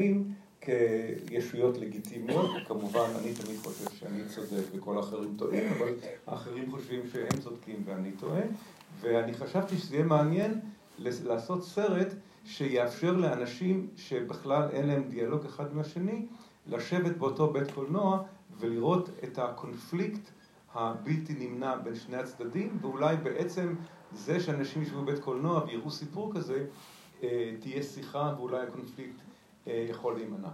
לפעמים כישויות לגיטימיות. כמובן, אני תמיד חושב שאני צודק וכל האחרים טועים, אבל האחרים חושבים שהם צודקים ואני טועה. ואני חשבתי שזה יהיה מעניין לעשות סרט שיאפשר לאנשים שבכלל אין להם דיאלוג אחד עם השני, לשבת באותו בית קולנוע ולראות את הקונפליקט הבלתי נמנע בין שני הצדדים, ואולי בעצם זה שאנשים ישבו בבית קולנוע ויראו סיפור כזה, תהיה שיחה ואולי הקונפליקט יכול להימנע.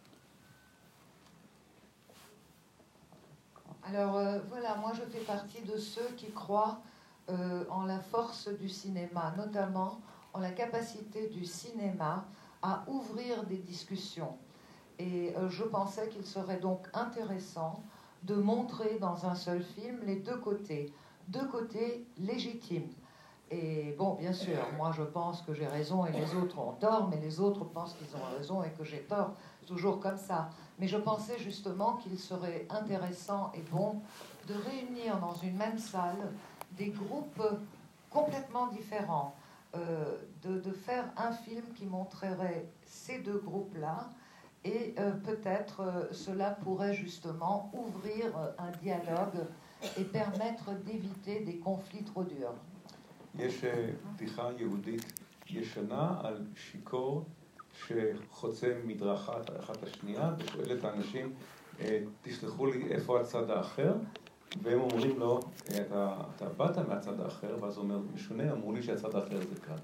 Alors voilà, moi je fais partie de ceux qui croient en la force du cinéma, notamment en la capacité du cinéma à ouvrir des discussions. Et je pensais qu'il serait donc intéressant de montrer dans un seul film les deux côtés légitimes. Et bon, bien sûr, moi je pense que j'ai raison et les autres ont tort, mais les autres pensent qu'ils ont raison et que j'ai tort, toujours comme ça. Mais je pensais justement qu'il serait intéressant et bon de réunir dans une même salle des groupes complètement différents, de faire un film qui montrerait ces deux groupes-là, et peut-être cela pourrait justement ouvrir un dialogue et permettre d'éviter des conflits trop durs. יש בדיחה יהודית ישנה על שיקור שחוצה מדרכה אחת השנייה ושואל את האנשים, תשלחו לי איפה הצד האחר, והם אומרים לו, אתה באת מהצד האחר, ואז הוא אומר, משונה, אמרו לי שהצד האחר זה כאן.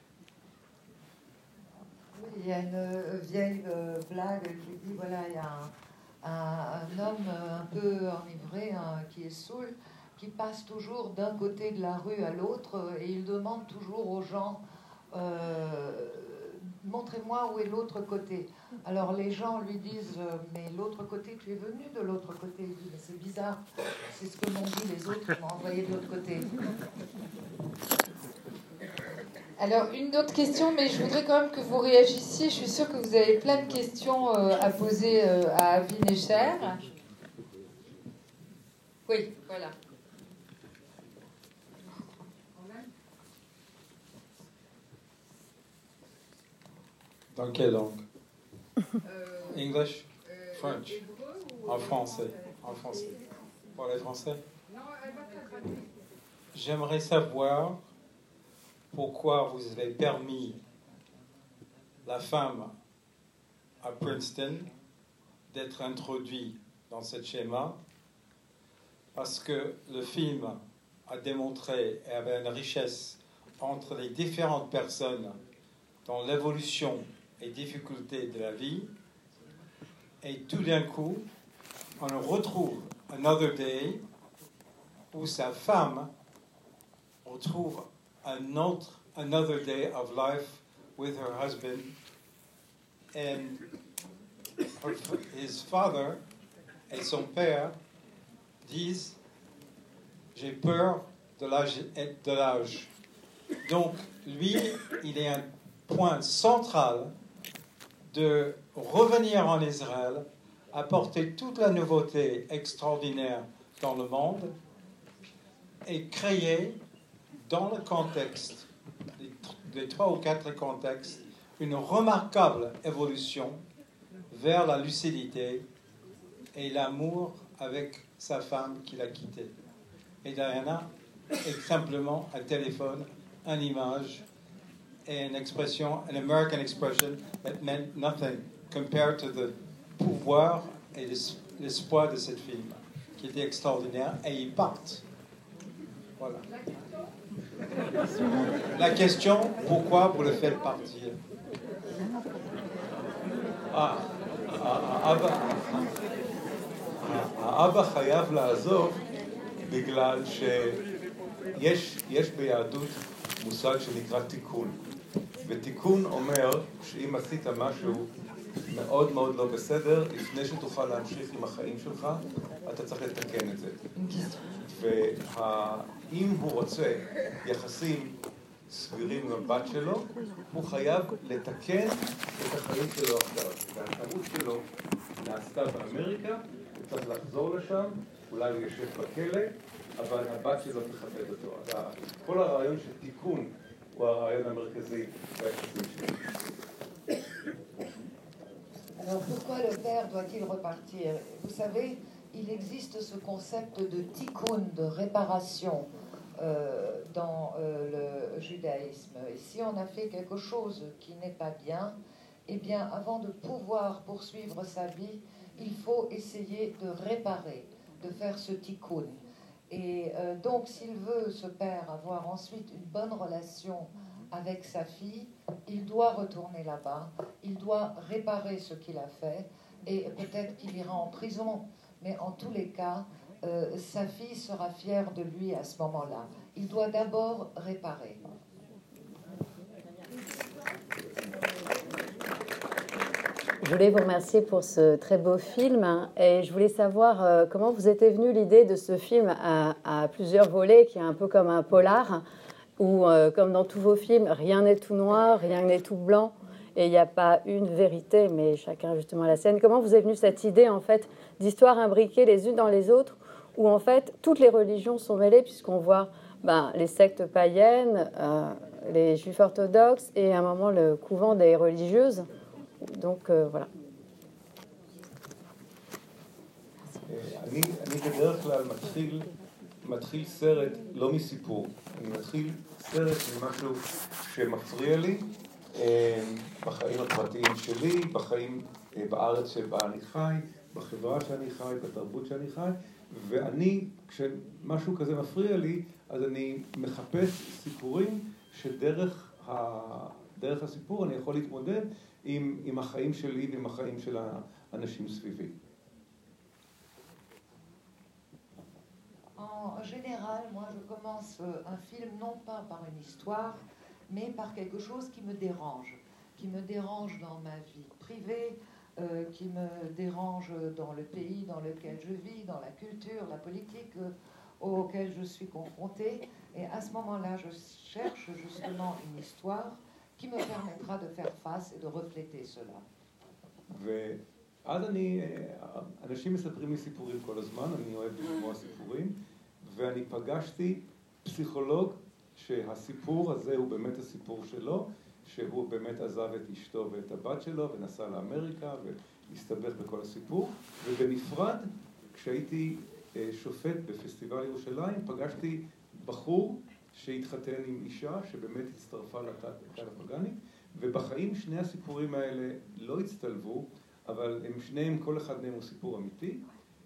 Il y a une vieille blague qui dit, voilà, il y a un homme un peu enivré qui est saoul, qui passe toujours d'un côté de la rue à l'autre et il demande toujours aux gens montrez-moi où est l'autre côté. Alors les gens lui disent mais l'autre côté, tu es venu de l'autre côté. Il dit mais c'est bizarre, c'est ce que m'ont dit les autres qui m'ont envoyé de l'autre côté. Alors une autre question, mais je voudrais quand même que vous réagissiez. Je suis sûre que vous avez plein de questions à poser à Avi Necher. Oui, voilà. Dans quelle langue? English? French? En français. En français. Pour les Français? J'aimerais savoir pourquoi vous avez permis la femme à Princeton d'être introduite dans ce schéma, parce que le film a démontré et avait une richesse entre les différentes personnes dans l'évolution et difficultés de la vie, et tout d'un coup, on retrouve Another Day où sa femme retrouve another day of life with her husband, and his father et son père disent j'ai peur de l'âge. Donc lui, il est un point central de revenir en Israël, apporter toute la nouveauté extraordinaire dans le monde et créer dans le contexte, les 3 ou 4 contextes, une remarquable évolution vers la lucidité et l'amour avec sa femme qu'il a quittée. Et Diana est simplement un téléphone, une image et une expression, an American expression that meant nothing compared to the pouvoir et l'espoir de cette film, qui était extraordinaire, et ils partent. Voilà. La question, pourquoi vous le faites partir? האבא חייב לעזוב בגלל שיש ביהדות מושג שנקרא תיקון. ותיקון אומר שאם עשית משהו מאוד מאוד לא בסדר, לפני שתוכל להמשיך עם החיים שלך, אתה צריך לתקן את זה. ואם הוא רוצה יחסים סבירים עם הבת שלו, הוא חייב לתקן את החיים שלו עכשיו. והטעות שלו נעשתה באמריקה, הוא צריך לחזור לשם, אולי הוא יושב בכלא, אבל הבת שלו תכבד אותו. אז כל הרעיון של תיקון הוא הרעיון המרכזי ביחסים שלו. Alors pourquoi le père doit-il repartir? Vous savez, il existe ce concept de tikkun, de réparation dans le judaïsme. Et si on a fait quelque chose qui n'est pas bien, eh bien, avant de pouvoir poursuivre sa vie, il faut essayer de réparer, de faire ce tikkun. Et donc, s'il veut, ce père, avoir ensuite une bonne relation avec sa fille, il doit retourner là-bas, il doit réparer ce qu'il a fait, et peut-être qu'il ira en prison, mais en tous les cas, sa fille sera fière de lui à ce moment-là. Il doit d'abord réparer. Je voulais vous remercier pour ce très beau film et je voulais savoir comment vous était venue l'idée de ce film à plusieurs volets, qui est un peu comme un polar, où, comme dans tous vos films, rien n'est tout noir, rien n'est tout blanc, et il n'y a pas une vérité, mais chacun justement à la scène. Comment vous est venue cette idée, en fait, d'histoires imbriquées les unes dans les autres, où, en fait, toutes les religions sont mêlées, puisqu'on voit les sectes païennes, les juifs orthodoxes, et à un moment, le couvent des religieuses. Donc, voilà. אני בדרך כלל מתחיל סרט לא מסיפור, אני מתחיל סרט ממשהו שמפריע לי בחיים הפרטיים שלי, בחיים בארץ שבה אני חי, בחברה שאני חי, בתרבות שאני חי, ואני, כשמשהו כזה מפריע לי, אז אני מחפש סיפורים שדרך הסיפור אני יכול להתמודד עם החיים שלי ועם החיים של האנשים סביבי. En général, moi je commence un film non pas par une histoire, mais par quelque chose qui me dérange dans ma vie privée, qui me dérange dans le pays dans lequel je vis, dans la culture, la politique auquel je suis confrontée. Et à ce moment-là, je cherche justement une histoire qui me permettra de faire face et de refléter cela. ואז אנשים מספרים לי סיפורים כל הזמן, אני אוהב לשמוע סיפורים, ואני פגשתי פסיכולוג שהסיפור הזה הוא באמת הסיפור שלו, שהוא באמת עזב את אשתו ואת הבת שלו ונסע לאמריקה והסתבך בכל הסיפור, ובנפרד, כשהייתי שופט בפסטיבל ירושלים, פגשתי בחור שהתחתן עם אישה שבאמת הצטרפה לכת הפגנית, ובחיים שני הסיפורים האלה לא הצטלבו, אבל הם שניהם, כל אחד מהם הוא סיפור אמיתי,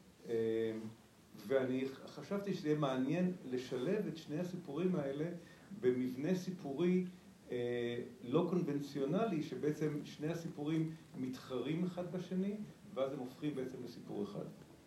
ואני חשבתי שזה יהיה מעניין לשלב את שני הסיפורים האלה במבנה סיפורי לא קונבנציונלי, שבעצם שני הסיפורים מתחרים אחד בשני, ואז הם הופכים בעצם לסיפור אחד.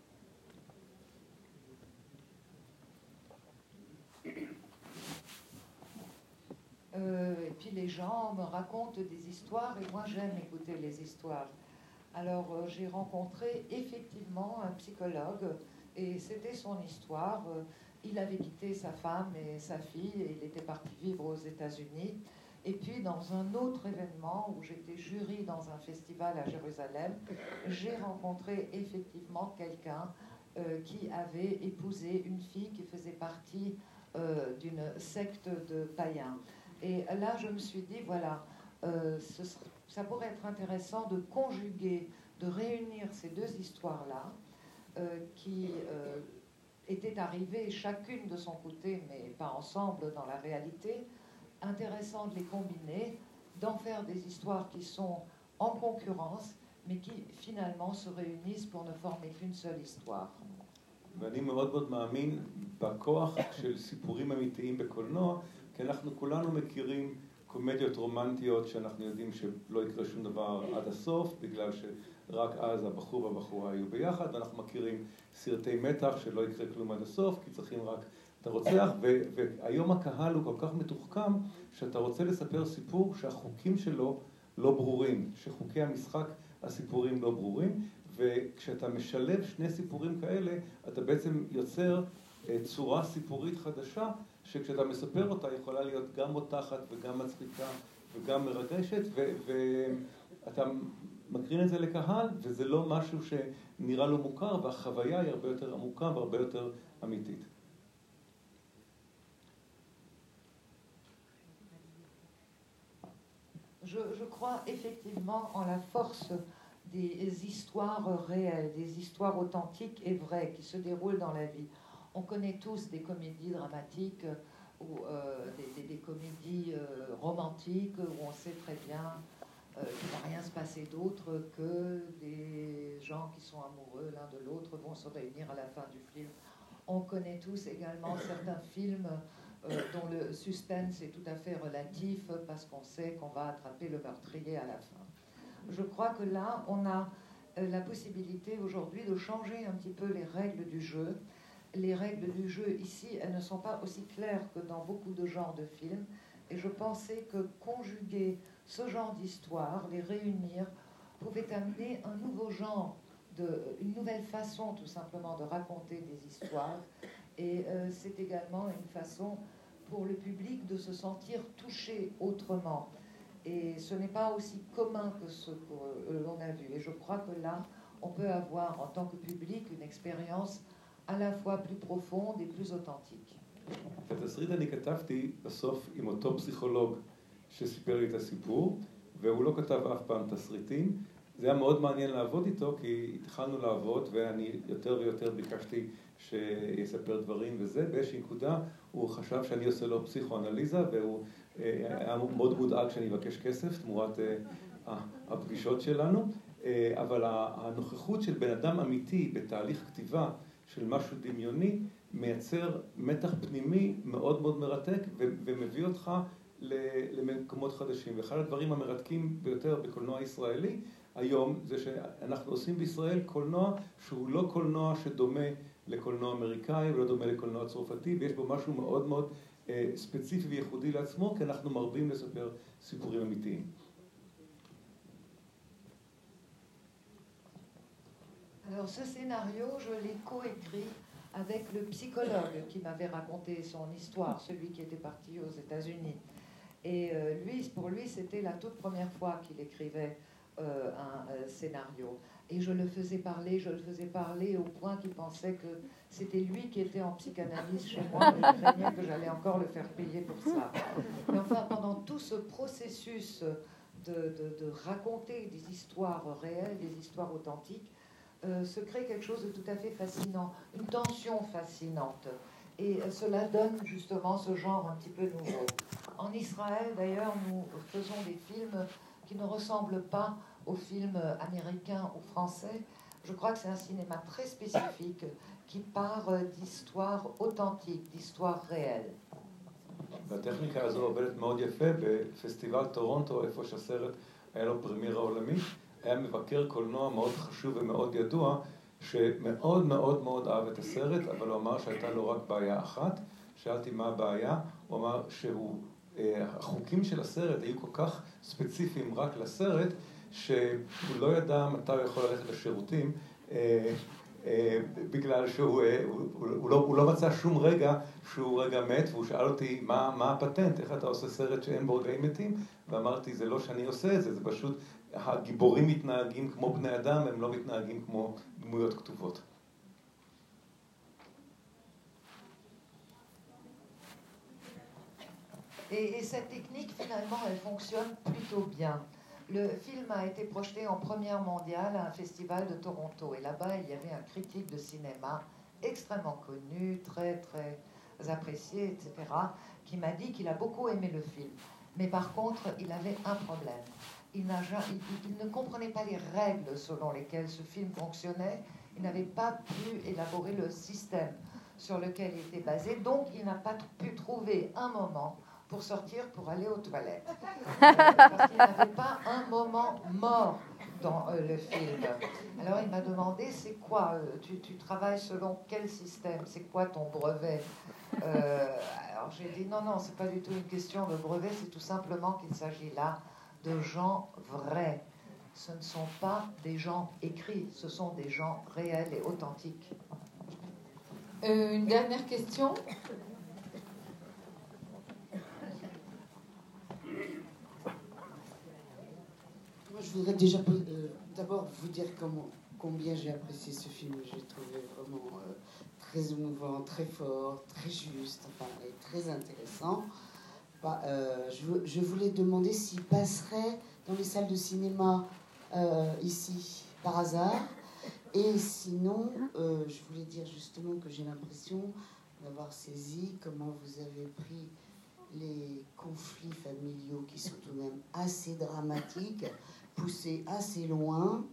Et puis les gens me racontent des histoires et moi j'aime écouter les histoires. Alors j'ai rencontré effectivement un psychologue et c'était son histoire. Il avait quitté sa femme et sa fille et il était parti vivre aux États-Unis. Et puis dans un autre événement où j'étais jury dans un festival à Jérusalem, j'ai rencontré effectivement quelqu'un qui avait épousé une fille qui faisait partie d'une secte de païens. Et là, je me suis dit, voilà, ça pourrait être intéressant de conjuguer, de réunir ces deux histoires-là, qui étaient arrivées chacune de son côté, mais pas ensemble dans la réalité. Intéressant de les combiner, d'en faire des histoires qui sont en concurrence, mais qui finalement se réunissent pour ne former qu'une seule histoire. ואני מאוד מאוד מאמין בכוח של סיפורים אמיתיים בקולנוע, כי אנחנו כולנו מכירים קומדיות רומנטיות שאנחנו יודעים שלא יקרה שום דבר עד הסוף, בגלל שרק אז הבחור והבחורה היו ביחד, ואנחנו מכירים סרטי מתח שלא יקרה כלום עד הסוף, כי צריכים רק את הרוצח, והיום הקהל הוא כל כך מתוחכם, שאתה רוצה לספר סיפור שהחוקים שלו לא ברורים, שחוקי המשחק, הסיפורים לא ברורים, וכשאתה משלב שני סיפורים כאלה, אתה בעצם יוצר צורה סיפורית חדשה, שכשאתה מספר אותה יכולה להיות גם מותחת וגם מצחיקה וגם מרגשת, ואתה מקרין את זה לקהל, וזה לא משהו שנראה לו מוכר, והחוויה היא הרבה יותר עמוקה והרבה יותר אמיתית. Je crois effectivement en la force des histoires réelles, des histoires authentiques et vraies qui se déroulent dans la vie. On connaît tous des comédies dramatiques ou des comédies romantiques où on sait très bien qu'il ne va rien se passer d'autre que des gens qui sont amoureux l'un de l'autre vont se réunir à la fin du film. On connaît tous également certains films dont le suspense est tout à fait relatif parce qu'on sait qu'on va attraper le meurtrier à la fin. Je crois que là, on a la possibilité aujourd'hui de changer un petit peu les règles du jeu. Les règles du jeu ici, elles ne sont pas aussi claires que dans beaucoup de genres de films. Et je pensais que conjuguer ce genre d'histoire, les réunir, pouvait amener un nouveau genre, une nouvelle façon tout simplement de raconter des histoires. Et c'est également une façon pour le public de se sentir touché autrement. Et ce n'est pas aussi commun que ce que l'on a vu. Et je crois que là, on peut avoir en tant que public une expérience à la fois plus profonde et plus authentique. את התסריט אני כתבתי בסוף עם אותו פסיכולוג שסיפר לי את הסיפור, והוא לא כתב אף פעם תסריטים. זה היה מאוד מעניין לעבוד איתו, כי התחלנו לעבוד, ואני יותר ויותר ביקשתי שיספר דברים וזה. באיזושהי נקודה הוא חשב שאני עושה לו פסיכואנליזה, והוא היה מאוד מודאג שאני אבקש כסף תמורת הפגישות שלנו. אבל הנוכחות של בן אדם אמיתי בתהליך כתיבה של משהו דמיוני, מייצר מתח פנימי מאוד מאוד מרתק ומביא אותך למקומות חדשים. ואחד הדברים המרתקים ביותר בקולנוע הישראלי היום זה שאנחנו עושים בישראל קולנוע שהוא לא קולנוע שדומה לקולנוע אמריקאי ולא דומה לקולנוע צרפתי, ויש בו משהו מאוד מאוד ספציפי וייחודי לעצמו, כי אנחנו מרבים לספר סיפורים אמיתיים. Alors ce scénario, je l'ai coécrit avec le psychologue qui m'avait raconté son histoire, celui qui était parti aux États-Unis. Et pour lui, c'était la toute première fois qu'il écrivait un scénario. Et je le faisais parler au point qu'il pensait que c'était lui qui était en psychanalyse chez moi, et je craignais que j'allais encore le faire payer pour ça. Mais enfin, pendant tout ce processus de raconter des histoires réelles, des histoires authentiques, se crée quelque chose de tout à fait fascinant, une tension fascinante. Et cela donne justement ce genre un petit peu nouveau. En Israël, d'ailleurs, nous faisons des films qui ne ressemblent pas aux films américains ou français. Je crois que c'est un cinéma très spécifique qui part d'histoires authentiques, d'histoires réelles. והטכניקה הזו עובדת מאוד יפה בפסטיבל טורונטו, איפה שהסרט היה לו פרמירה עולמית. היה מבקר קולנוע מאוד חשוב ומאוד ידוע, שמאוד מאוד מאוד אהב את הסרט, אבל הוא אמר שהייתה לו רק בעיה אחת. שאלתי מה הבעיה, הוא אמר שהחוקים של הסרט היו כל כך ספציפיים רק לסרט, שהוא לא ידע מתי הוא יכול ללכת לשירותים, בגלל שהוא לא מצא שום רגע שהוא רגע מת, והוא שאל אותי מה הפטנט, איך אתה עושה סרט שאין בו רגעים מתים, ואמרתי זה לא שאני עושה את זה, זה פשוט הגיבורים מתנהגים כמו בני אדם, הם לא מתנהגים כמו דמויות כתובות. Et cette technique, finalement, elle fonctionne plutôt bien. Le film a été projeté en première mondiale à un festival de Toronto. Et là-bas, il y avait un critique de cinéma extrêmement connu, très, très apprécié, etc., qui m'a dit qu'il a beaucoup aimé le film. Mais par contre, il avait un problème. Il ne comprenait pas les règles selon lesquelles ce film fonctionnait. Il n'avait pas pu élaborer le système sur lequel il était basé. Donc, il n'a pas pu trouver un moment pour sortir, pour aller aux toilettes. Parce qu'il n'avait pas un moment mort dans le film. Alors il m'a demandé, c'est quoi, tu travailles selon quel système, c'est quoi ton brevet? Alors j'ai dit, non, c'est pas du tout une question de brevet, c'est tout simplement qu'il s'agit là de gens vrais. Ce ne sont pas des gens écrits, ce sont des gens réels et authentiques. Une dernière question. Je voudrais déjà d'abord vous dire combien j'ai apprécié ce film. J'ai trouvé vraiment très émouvant, très fort, très juste, enfin, et très intéressant. Je voulais demander s'il passerait dans les salles de cinéma ici. par hasard. Et sinon, je voulais dire justement que j'ai l'impression d'avoir saisi comment vous avez pris les conflits familiaux qui sont tout de même assez dramatiques, poussés assez loin,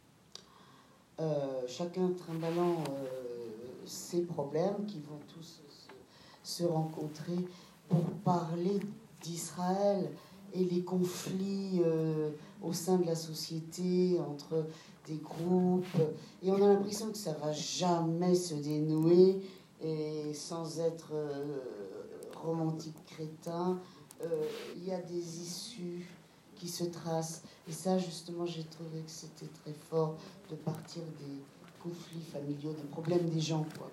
chacun trimballant ses problèmes qui vont tous se rencontrer pour parler d'Israël et les conflits au sein de la société entre des groupes, et on a l'impression que ça va jamais se dénouer, et sans être romantique crétin, il y a des issues qui se tracent, et ça justement j'ai trouvé que c'était très fort de partir des conflits familiaux, des problèmes des gens, quoi.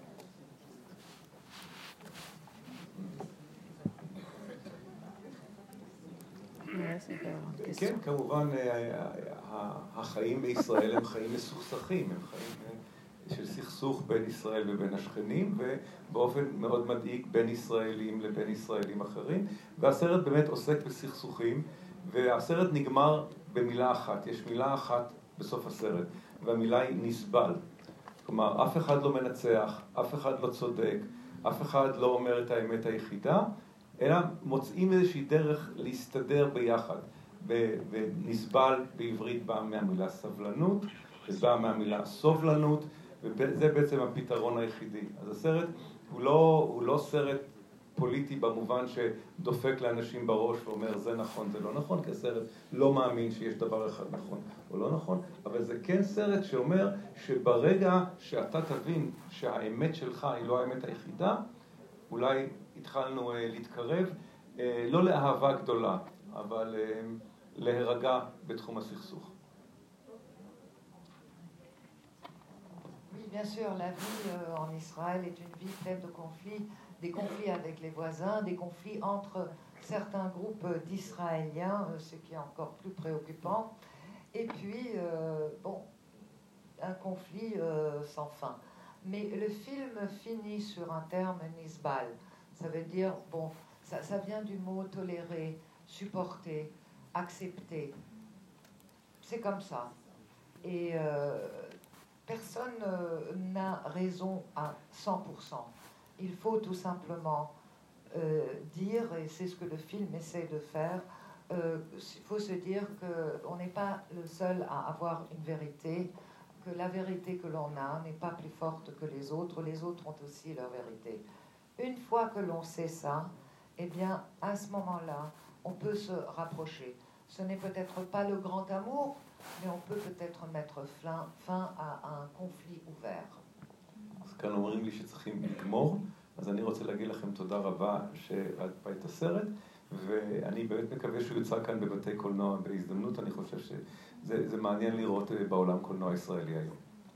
כן, כמובן החיים בישראל הם חיים מסוכסכים, הם חיים של סכסוך בין ישראל ובין השכנים, ובאופן מאוד מדאיג בין ישראלים לבין ישראלים אחרים, והסרט באמת עוסק בסכסוכים, והסרט נגמר במילה אחת, יש מילה אחת בסוף הסרט, והמילה היא נסבל. כלומר, אף אחד לא מנצח, אף אחד לא צודק, אף אחד לא אומר את האמת היחידה, אלא מוצאים איזושהי דרך להסתדר ביחד. ונסבל בעברית בא מהמילה סבלנות, ובא מהמילה סובלנות, וזה בעצם הפתרון היחידי. אז הסרט הוא לא סרט פוליטי במובן שדופק לאנשים בראש ואומר זה נכון, זה לא נכון, כי הסרט לא מאמין שיש דבר אחד נכון או לא נכון, אבל זה כן סרט שאומר שברגע שאתה תבין שהאמת שלך היא לא האמת היחידה, אולי התחלנו להתקרב, לא לאהבה גדולה, אבל להירגע בתחום הסכסוך. Oui, bien sûr, la vie en Israël est une vie pleine de conflits, des conflits avec les voisins, des conflits entre certains groupes d'Israéliens, ce qui est encore plus préoccupant, et puis, un conflit sans fin. Mais le film finit sur un terme nisbal. Ça veut dire, ça vient du mot tolérer, supporter, accepter. C'est comme ça. Et personne n'a raison à 100%. Il faut tout simplement dire, et c'est ce que le film essaie de faire, il faut se dire qu'on n'est pas le seul à avoir une vérité, que la vérité que l'on a n'est pas plus forte que les autres ont aussi leur vérité. Une fois que l'on sait ça, eh bien, à ce moment-là, on peut se rapprocher. Ce n'est peut-être pas le grand amour, mais on peut peut-être mettre fin à un conflit ouvert. אז כאן אומרים לי שצריכים לגמור, אז אני רוצה להגיד לכם תודה רבה שהייתה את הסרט, ואני באמת מקווה שהוא יוצא כאן בבתי קולנוע בהזדמנות, אני חושב שזה מעניין לראות בעולם קולנוע ישראלי היום.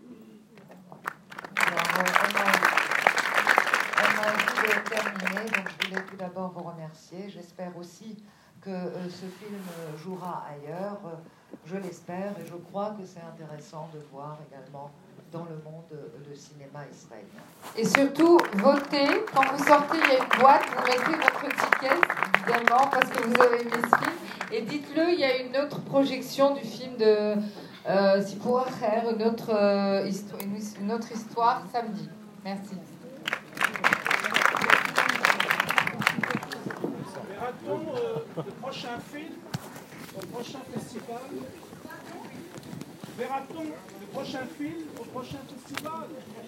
On a envie de terminer, donc je voulais tout d'abord vous remercier. J'espère aussi que ce film jouera ailleurs, je l'espère, et je crois que c'est intéressant de voir également dans le monde le cinéma israélien. Et surtout, votez. Quand vous sortez, il y a une boîte, vous mettez votre ticket, évidemment, parce que vous avez aimé ce film. Et dites-le, il y a une autre projection du film de Sipour Acher, une autre histoire samedi. Merci. Verra-t-on le prochain film au prochain festival? Verra-t-on le prochain film au prochain festival?